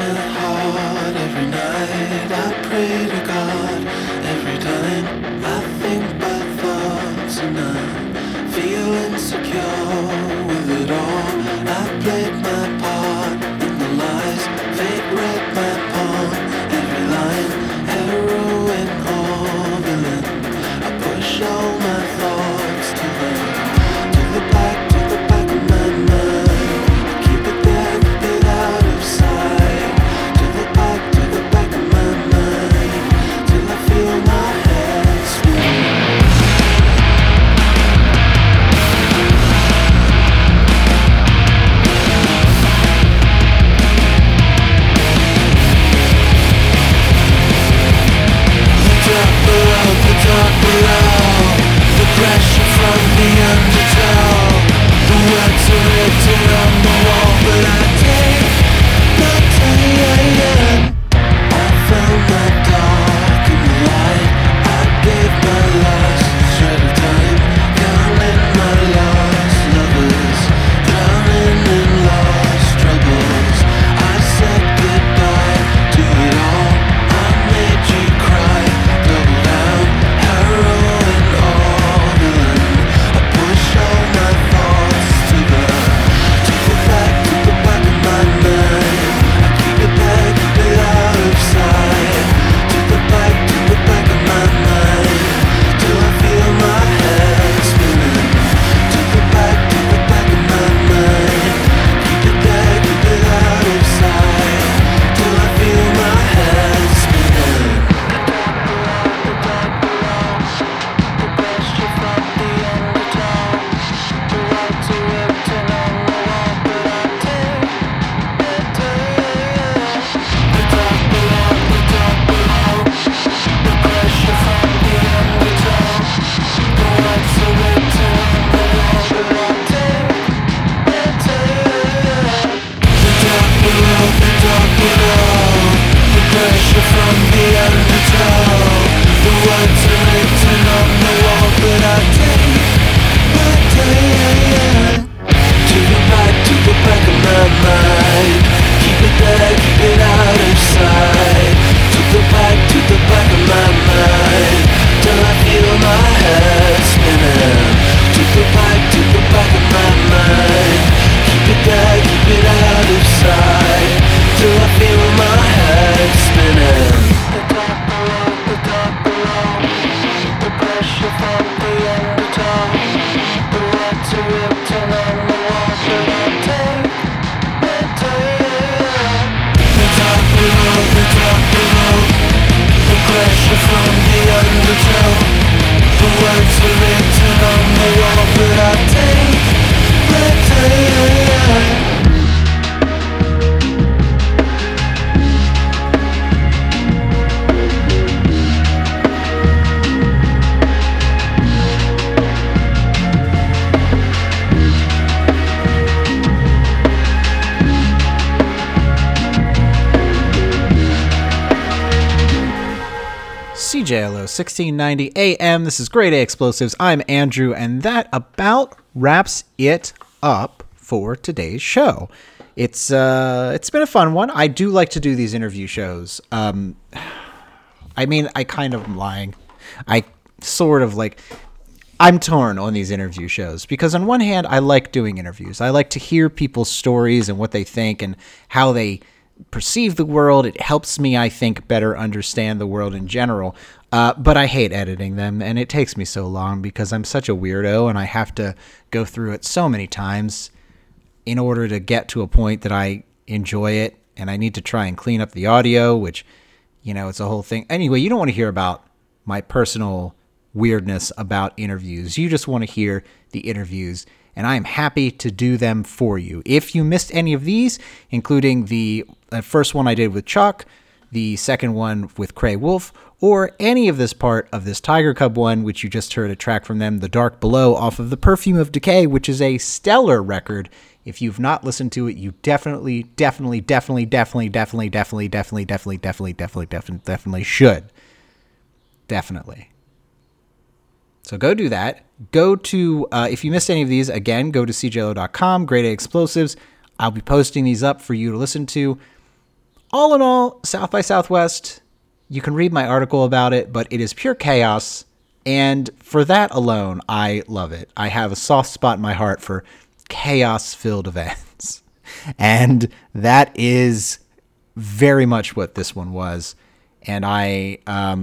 my heart every night. I pray to God every time I think my thoughts and I feel insecure with it all. I played my part in the lies, fate read my pawn, every line, heroine or villain. I push all my thoughts to the back of my mind. I keep it there, keep it out of sight. To the back of my mind, till I feel my head spin. The dark below, the pressure from the undertow. The words are written on the wall, but I take my time. I found my dark in the light. I gave my last shred of time, counting my lost lovers, drowning in lost troubles. I said goodbye to it all. I made you cry, double down, heroine or villain. I push all my thoughts to the back of my mind. I keep it there, keep it out of sight. To the back of my mind, till I feel my head spinning. To the back of my mind. Keep it there, keep it out of sight, till I feel my head spinning. The dark below, the pressure from the undertow. The words are written on the wall, but I take it to the dark below, the pressure from the undertow. The words are written on the wall, but I take it to the dark below, the pressure from the undertow. The words are written on the wall, but I take it to the back of my mind. Keep it there, keep it out of sight. To the back of my mind, till I feel my head spinning. To the back of my mind. Keep it there, keep it out of sight, till I feel my head spinning. The dark below, the pressure from the undertow. The words are written on the wall, but I take it to the dark below, the pressure from the undertow. The words are written on the wall, but I take it to CJLO 1690 AM. This is Grade A Explosives. I'm Andrew, and that about wraps it up for today's show. It's been a fun one. I do like to do these interview shows. I mean, I kind of am lying. I'm torn on these interview shows because on one hand, I like doing interviews. I like to hear people's stories and what they think and how they perceive the world. It helps me, I think, better understand the world in general. But I hate editing them, and it takes me so long because I'm such a weirdo and I have to go through it so many times in order to get to a point that I enjoy it. And I need to try and clean up the audio, which, it's a whole thing. Anyway, you don't want to hear about my personal weirdness about interviews. You just want to hear the interviews, and I am happy to do them for you. If you missed any of these, including the first one I did with Chuck, the second one with Cray Wolf, or any of this part of this Tiger Cub one, which you just heard a track from them, The Dark Below, off of The Perfume of Decay, which is a stellar record. If you've not listened to it, you definitely should. Definitely. So go do that. Go to, if you missed any of these, again, go to cjlo.com, Grade A Explosives. I'll be posting these up for you to listen to. all in all, South by Southwest, you can read my article about it, but it is pure chaos. And for that alone, I love it. I have a soft spot in my heart for chaos-filled events. And that is very much what this one was. And I,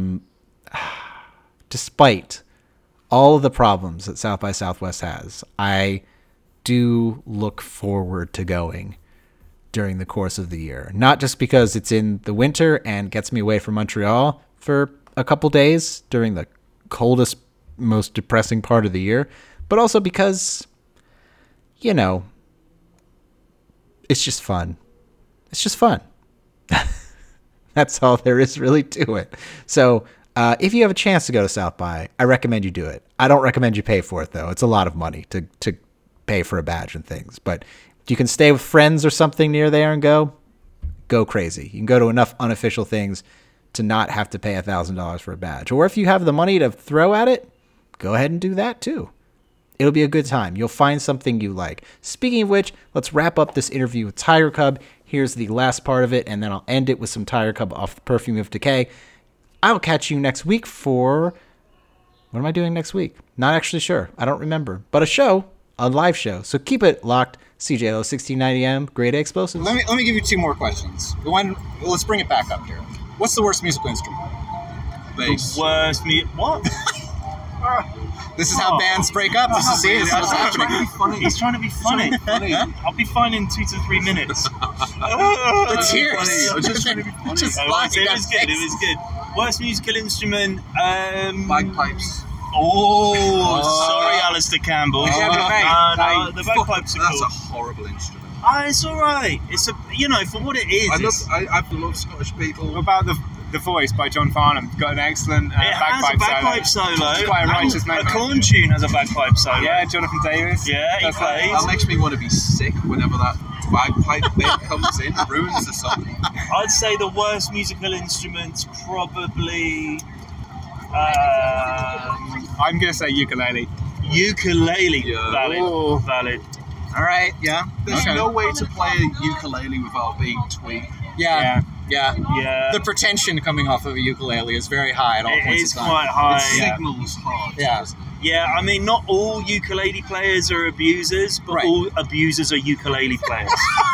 despite all of the problems that South by Southwest has, I do look forward to going during the course of the year. Not just because it's in the winter and gets me away from Montreal for a couple days during the coldest, most depressing part of the year, but also because, you know, it's just fun. It's just fun. That's all there is really to it. So if you have a chance to go to South by, I recommend you do it. I don't recommend you pay for it, though. It's a lot of money to pay for a badge and things. But if you can stay with friends or something near there and go crazy. You can go to enough unofficial things to not have to pay $1,000 for a badge. Or if you have the money to throw at it, go ahead and do that too. It'll be a good time. You'll find something you like. Speaking of which, let's wrap up this interview with Tiger Cub. Here's the last part of it, and then I'll end it with some Tiger Cub off the Perfume of Decay. I'll catch you next week for... What am I doing next week? Not actually sure. I don't remember. But a live show. So keep it locked. CJLO 1690M, Grade A Explosives. Let me give you two more questions. Let's bring it back up here. What's the worst musical instrument? Bass. The worst What? This is how bands break up. This is what's happening. He's trying to be funny. I'll be fine in 2 to 3 minutes. The tears. I'm just trying to be funny. It was good. Worst musical instrument? Bagpipes. Sorry, Alistair Campbell. The bagpipes are cool. That's a horrible instrument. It's all right. It's for what it is. I love Scottish people. What about the Voice by John Farnham? Got an excellent bagpipe solo. It's quite a righteous man. A Corn tune has a bagpipe solo. Yeah, Jonathan Davis. Yeah, he plays. That makes me want to be sick whenever that bagpipe bit comes in. Ruins the song. I'd say the worst musical instruments probably... I'm going to say ukulele. Ukulele. Yeah. Valid. All right, yeah. There's no way to play a ukulele without being tweaked. Yeah. Yeah. The pretension coming off of a ukulele is very high at all points in time. It is quite high. It signals hard. Yeah. Yeah, I mean, not all ukulele players are abusers, but all abusers are ukulele players.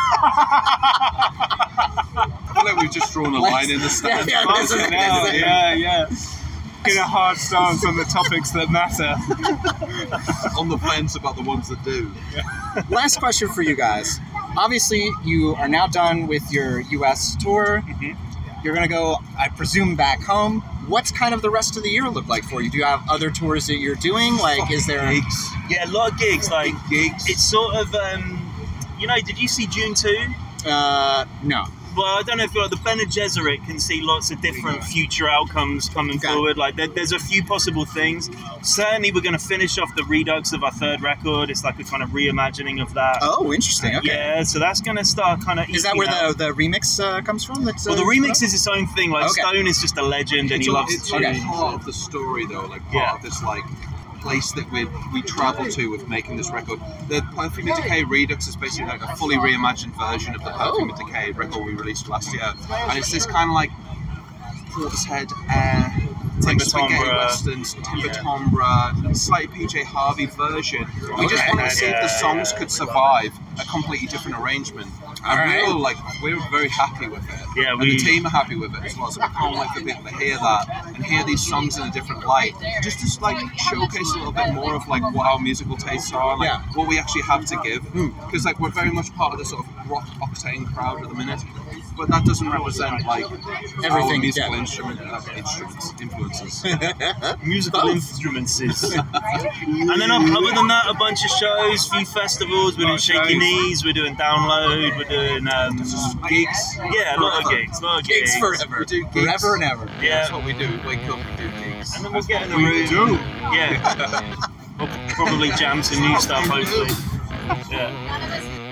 I feel like we've just drawn a line in the sand. Yeah. In a hard stance on the topics that matter. On the fence about the ones that do. Last question for you guys. Obviously, you are now done with your U.S. tour. Mm-hmm. You're going to go, I presume, back home. What's kind of the rest of the year look like for you? Do you have other tours that you're doing? Like, is there... Gigs. Yeah, a lot of gigs. Like, gigs. It's sort of, did you see June 2? No. Well, I don't know if the Bene Gesserit can see lots of different future outcomes coming forward. Like, there's a few possible things. Certainly, we're going to finish off the redux of our third record. It's like a kind of reimagining of that. Oh, interesting. Okay. Yeah, so that's going to start kind of... Is that where the remix comes from? The remix is its own thing. Like, Stone is just a legend, and he loves it. It's part of the story, though. Like, part of this, like... place that we travel to with making this record. The Perfume of Decay Redux is basically like a fully reimagined version of the Perfume of Decay record we released last year, and it's this kind of like Portishead like spaghetti westerns, Timber Tombra, slightly PJ Harvey version. We just wanted to see if the songs could survive a completely different arrangement. And we're very happy with it. Yeah, and the team are happy with it as well. So we can't wait for people to hear that and hear these songs in a different light. Just to like showcase a little bit more of like what our musical tastes are, like what we actually have to give. Because like we're very much part of the sort of rock octane crowd at the minute. But that doesn't represent like everything musical influences. Musical instruments. And then other than that, a bunch of shows, few festivals. We're doing Shaky Knees, we're doing Download, we're doing gigs. Yeah, a lot of gigs. Gigs forever. We do gigs forever and ever. Yeah, that's what we do. We wake up and do gigs. And then we'll get in the room. Yeah. We'll probably jam some new stuff, hopefully. Yeah.